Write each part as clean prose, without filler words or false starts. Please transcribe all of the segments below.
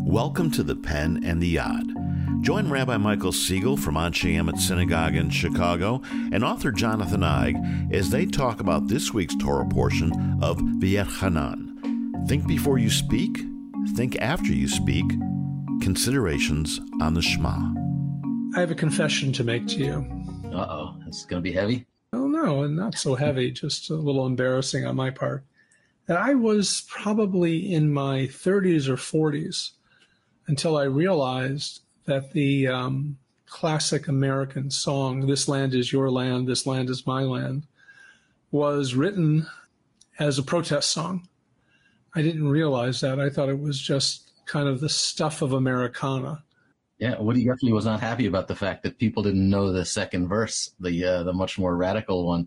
Welcome to the Pen and the Yod. Join Rabbi Michael Siegel from Anshe Emet Synagogue in Chicago and author Jonathan Eig as they talk about this week's Torah portion of V'etchanan. Think before you speak, think after you speak. Considerations on the Shema. I have a confession to make to you. Uh-oh, it's going to be heavy? Oh, no, not so heavy, just a little embarrassing on my part. That I was probably in my 30s or 40s until I realized that the classic American song, "This Land is Your Land, This Land is My Land," was written as a protest song. I didn't realize that. I thought it was just kind of the stuff of Americana. Yeah, Woody Guthrie was not happy about the fact that people didn't know the second verse, the much more radical one.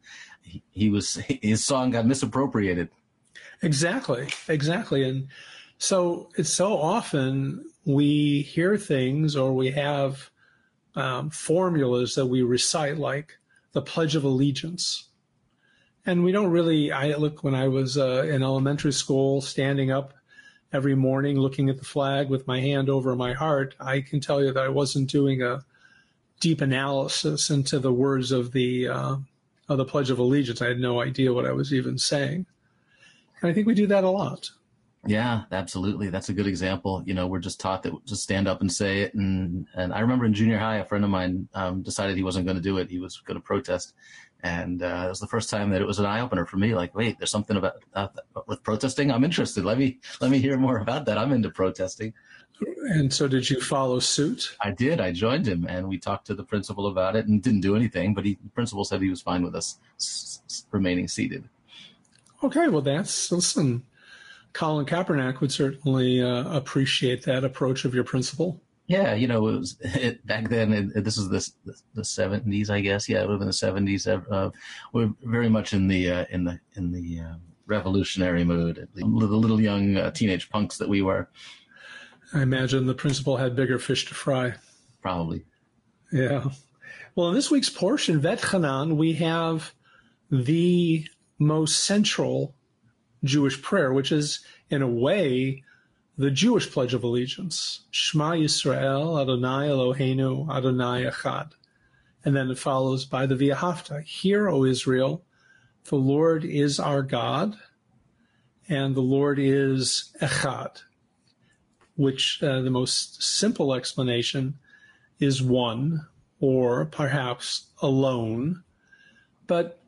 His song got misappropriated. Exactly. And so it's so often we hear things or we have formulas that we recite, like the Pledge of Allegiance. And we don't really, when I was in elementary school, standing up every morning, looking at the flag with my hand over my heart, I can tell you that I wasn't doing a deep analysis into the words of the Pledge of Allegiance. I had no idea what I was even saying. And I think we do that a lot. Yeah, absolutely. That's a good example. You know, we're just taught that just stand up and say it. And I remember in junior high, a friend of mine decided he wasn't going to do it. He was going to protest. And it was the first time that it was an eye opener for me. Like, wait, there's something about with protesting. I'm interested. Let me hear more about that. I'm into protesting. And so did you follow suit? I did. I joined him and we talked to the principal about it and didn't do anything. But the principal said he was fine with us remaining seated. Okay, well, listen, Colin Kaepernick would certainly appreciate that approach of your principal. Yeah, you know, it was back then. This is the 70s, I guess. Yeah, it would have been the 70s. We're very much in the revolutionary mood. The little young teenage punks that we were. I imagine the principal had bigger fish to fry. Probably. Yeah. Well, in this week's portion, V'etchanan, we have the most central Jewish prayer, which is, in a way, the Jewish Pledge of Allegiance. Shema Yisrael, Adonai Eloheinu, Adonai Echad. And then it follows by the V'ahavta. Hear, O Israel, the Lord is our God, and the Lord is Echad, which the most simple explanation is one, or perhaps alone. But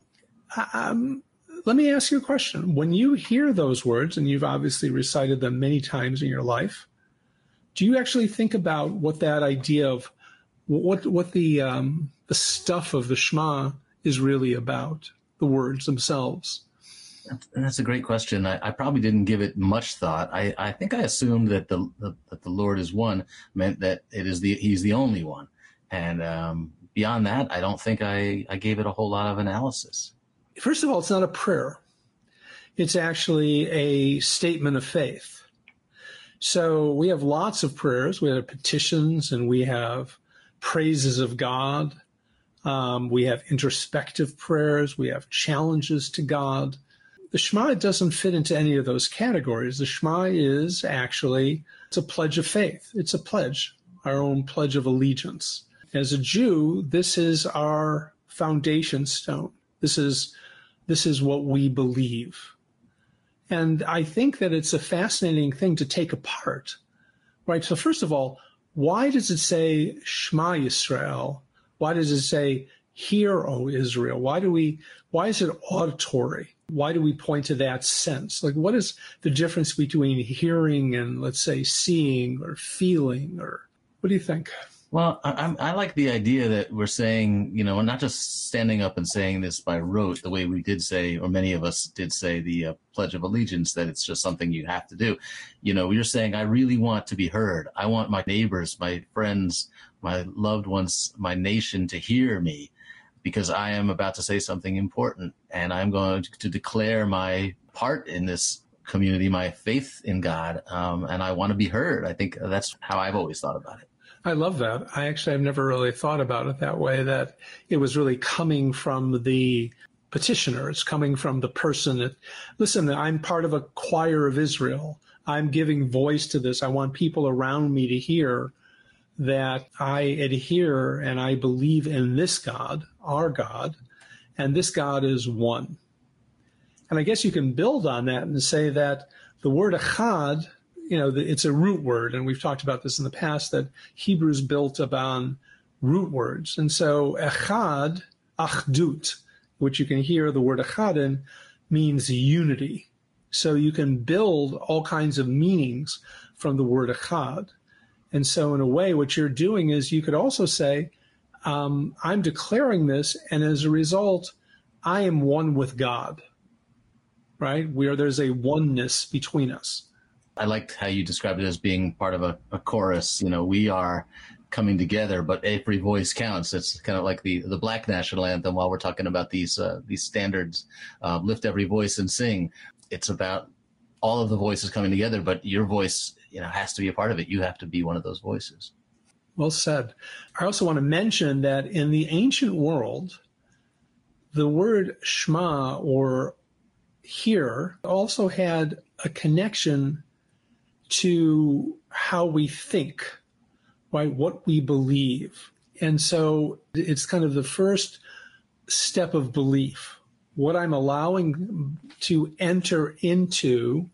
let me ask you a question. When you hear those words, and you've obviously recited them many times in your life, do you actually think about what that idea of what the stuff of the Shema is really about, the words themselves? That's a great question. I probably didn't give it much thought. I think I assumed that the Lord is one meant that He's the only one, and beyond that, I don't think I gave it a whole lot of analysis. First of all, it's not a prayer. It's actually a statement of faith. So we have lots of prayers. We have petitions and we have praises of God. We have introspective prayers. We have challenges to God. The Shema doesn't fit into any of those categories. The Shema is actually, it's a pledge of faith. It's a pledge, our own pledge of allegiance. As a Jew, this is our foundation stone. This is what we believe. And I think that it's a fascinating thing to take apart, right? So first of all, why does it say Shema Yisrael? Why does it say, hear, O Israel? Why is it auditory? Why do we point to that sense? Like, what is the difference between hearing and, let's say, seeing or feeling? Or what do you think? Well, I like the idea that we're saying, you know, not just standing up and saying this by rote, the way we did say, or many of us did say the Pledge of Allegiance, that it's just something you have to do. You know, you're saying, I really want to be heard. I want my neighbors, my friends, my loved ones, my nation to hear me because I am about to say something important and I'm going to declare my part in this community, my faith in God, and I want to be heard. I think that's how I've always thought about it. I love that. I've never really thought about it that way, that it was really coming from the petitioner. It's coming from the person that, listen, I'm part of a choir of Israel. I'm giving voice to this. I want people around me to hear that I adhere and I believe in this God, our God, and this God is one. And I guess you can build on that and say that the word echad, it's a root word, and we've talked about this in the past, that Hebrew's built upon root words. And so echad, achdut, which you can hear the word echad in, means unity. So you can build all kinds of meanings from the word echad. And so in a way, what you're doing is you could also say, I'm declaring this, and as a result, I am one with God, right? There's a oneness between us. I liked how you described it as being part of a chorus. We are coming together, but every voice counts. It's kind of like the Black national anthem while we're talking about these standards, lift every voice and sing. It's about all of the voices coming together, but your voice, has to be a part of it. You have to be one of those voices. Well said. I also want to mention that in the ancient world, the word Shema, or hear, also had a connection to how we think, right? What we believe. And so it's kind of the first step of belief, what I'm allowing to enter into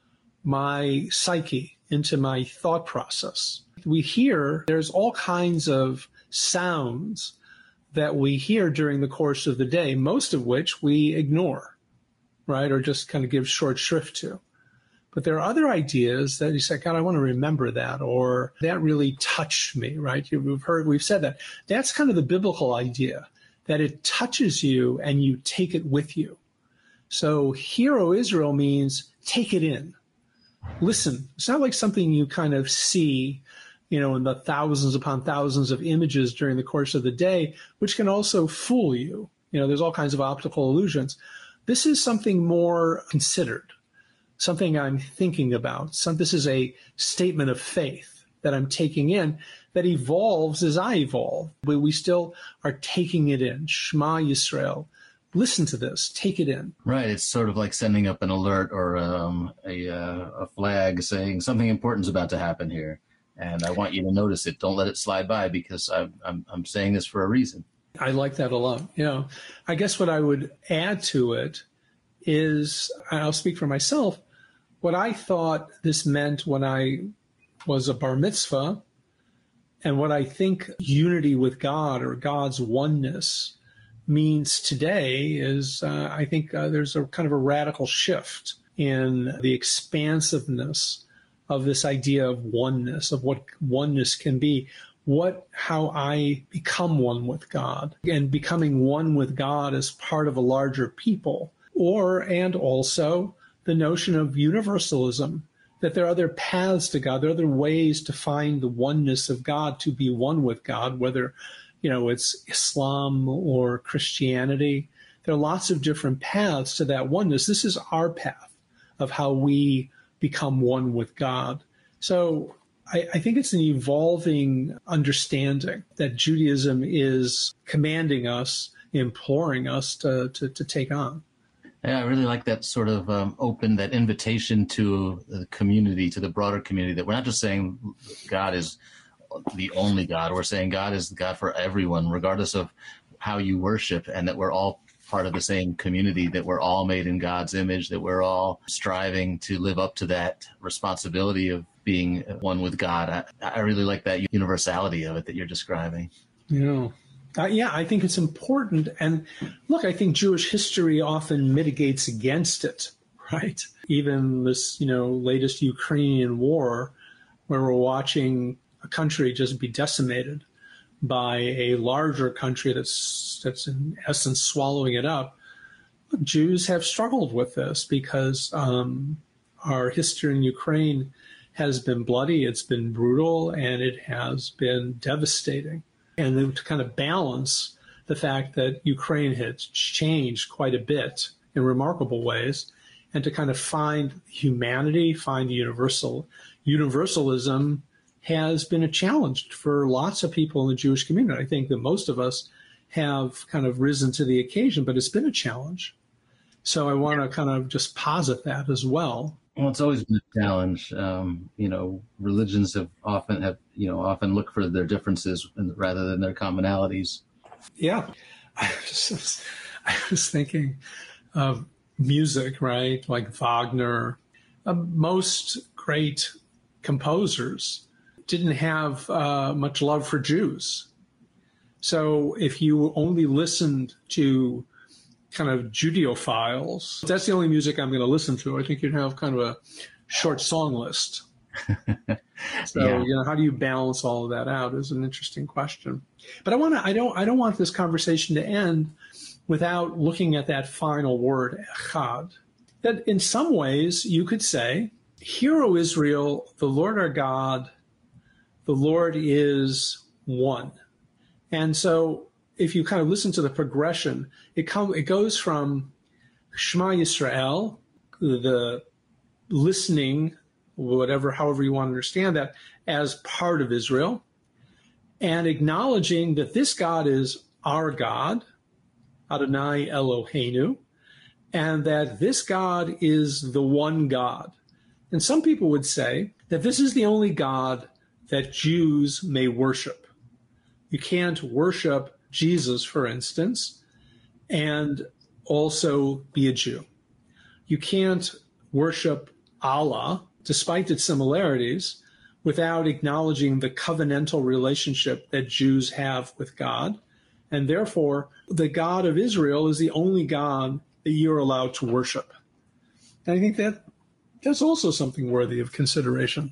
my psyche, into my thought process. We hear, there's all kinds of sounds that we hear during the course of the day, most of which we ignore, right? Or just kind of give short shrift to. But there are other ideas that you say, God, I want to remember that, or that really touched me, right? We've said that. That's kind of the biblical idea, that it touches you and you take it with you. So hear, O Israel, means take it in. Listen. It's not like something you kind of see, in the thousands upon thousands of images during the course of the day, which can also fool you. There's all kinds of optical illusions. This is something more considered, something I'm thinking about. This is a statement of faith that I'm taking in that evolves as I evolve. But we still are taking it in. Shema Yisrael. Listen to this. Take it in. Right. It's sort of like sending up an alert or a flag saying something important is about to happen here, and I want you to notice it. Don't let it slide by because I'm saying this for a reason. I like that a lot. I guess what I would add to it is, I'll speak for myself, what I thought this meant when I was a bar mitzvah, and what I think unity with God or God's oneness means today is I think there's a kind of a radical shift in the expansiveness of this idea of oneness, of what oneness can be, how I become one with God, and becoming one with God as part of a larger people, and also the notion of universalism, that there are other paths to God, there are other ways to find the oneness of God, to be one with God, whether it's Islam or Christianity. There are lots of different paths to that oneness. This is our path of how we become one with God. So I think it's an evolving understanding that Judaism is commanding us, imploring us to take on. Yeah, I really like that sort of that invitation to the community, to the broader community, that we're not just saying God is the only God. We're saying God is the God for everyone, regardless of how you worship, and that we're all part of the same community, that we're all made in God's image, that we're all striving to live up to that responsibility of being one with God. I really like that universality of it that you're describing. Yeah. I think it's important. And look, I think Jewish history often mitigates against it, right? Even this, latest Ukrainian war, where we're watching a country just be decimated by a larger country that's in essence swallowing it up. Jews have struggled with this because our history in Ukraine has been bloody, it's been brutal, and it has been devastating. And then to kind of balance the fact that Ukraine has changed quite a bit in remarkable ways, and to kind of find humanity, find the universalism has been a challenge for lots of people in the Jewish community. I think that most of us have kind of risen to the occasion, but it's been a challenge. So I want to kind of just posit that as well. Well, it's always been a challenge. Religions often look for their differences rather than their commonalities. Yeah. I was thinking of music, right? Like Wagner. Most great composers didn't have much love for Jews. So if you only listened to kind of Judeophiles, that's the only music I'm going to listen to. I think you'd have kind of a short song list. So, Yeah. how do you balance all of that out is an interesting question. But I don't want this conversation to end without looking at that final word, echad. That in some ways you could say, "Hear, O Israel, the Lord our God, the Lord is one." And so if you kind of listen to the progression, it goes from Shema Yisrael, the listening, however you want to understand that, as part of Israel, and acknowledging that this God is our God, Adonai Eloheinu, and that this God is the one God. And some people would say that this is the only God that Jews may worship. You can't worship Jesus, for instance, and also be a Jew. You can't worship Allah, despite its similarities, without acknowledging the covenantal relationship that Jews have with God. And therefore, the God of Israel is the only God that you're allowed to worship. And I think that's also something worthy of consideration.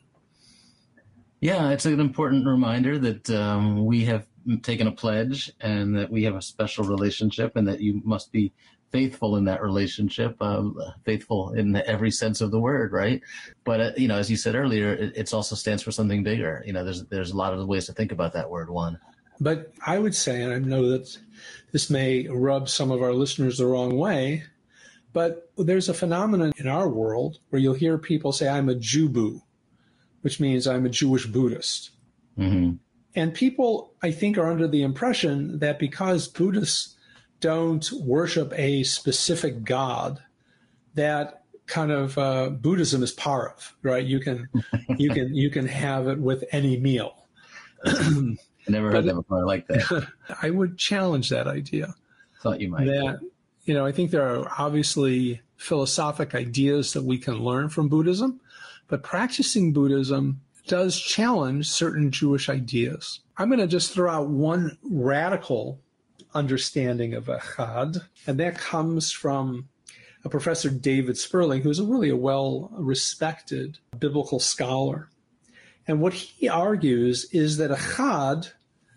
Yeah, it's an important reminder that we have taken a pledge and that we have a special relationship and that you must be faithful in that relationship, faithful in every sense of the word, right? But, as you said earlier, it also stands for something bigger. There's a lot of ways to think about that word, one. But I would say, and I know that this may rub some of our listeners the wrong way, but there's a phenomenon in our world where you'll hear people say, "I'm a Jew-boo," which means I'm a Jewish Buddhist. Mm-hmm. And people, I think, are under the impression that because Buddhists don't worship a specific God, that kind of Buddhism is parv, right? You can have it with any meal. I never heard that before. I like that. I would challenge that idea. Thought you might. That, I think there are obviously philosophic ideas that we can learn from Buddhism, but practicing Buddhism does challenge certain Jewish ideas. I'm going to just throw out one radical understanding of echad, and that comes from a Professor David Sperling, who's really a well-respected biblical scholar. And what he argues is that echad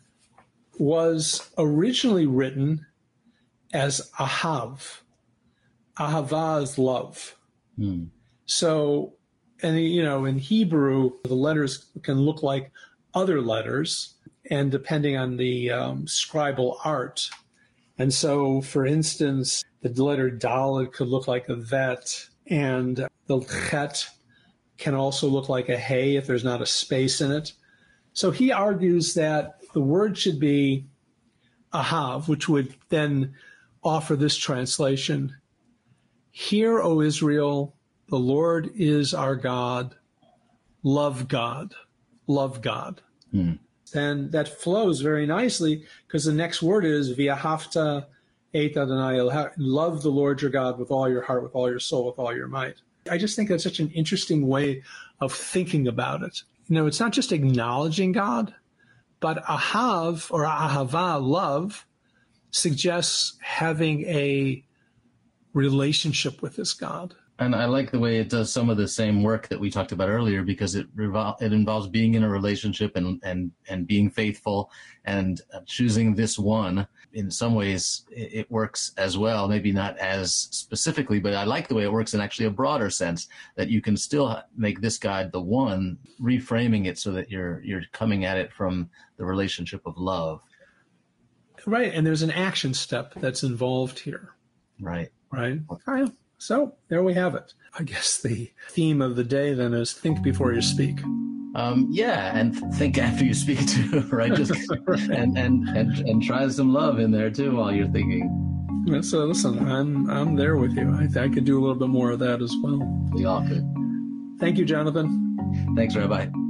was originally written as ahav. Ahava is love. So, and in Hebrew, the letters can look like other letters, and depending on the scribal art. And so, for instance, the letter Dalet could look like a vet, and the chet can also look like a hey if there's not a space in it. So he argues that the word should be ahav, which would then offer this translation: "Hear, O Israel, the Lord is our God. Love God. Love God." And that flows very nicely because the next word is v'ahavta et Adonai Elohecha. Love the Lord your God with all your heart, with all your soul, with all your might. I just think that's such an interesting way of thinking about it. It's not just acknowledging God, but ahav or ahava, love, suggests having a relationship with this God. And I like the way it does some of the same work that we talked about earlier, because it involves being in a relationship and being faithful and choosing this one. In some ways, it works as well, maybe not as specifically, but I like the way it works in actually a broader sense, that you can still make this God the one, reframing it so that you're coming at it from the relationship of love. Right, and there's an action step that's involved here. Right. So there we have it. I guess the theme of the day then is think before you speak. And think after you speak too, right? Just Right. and try some love in there too while you're thinking. So listen, I'm there with you. I could do a little bit more of that as well. We all could. Thank you, Jonathan. Thanks, Rabbi.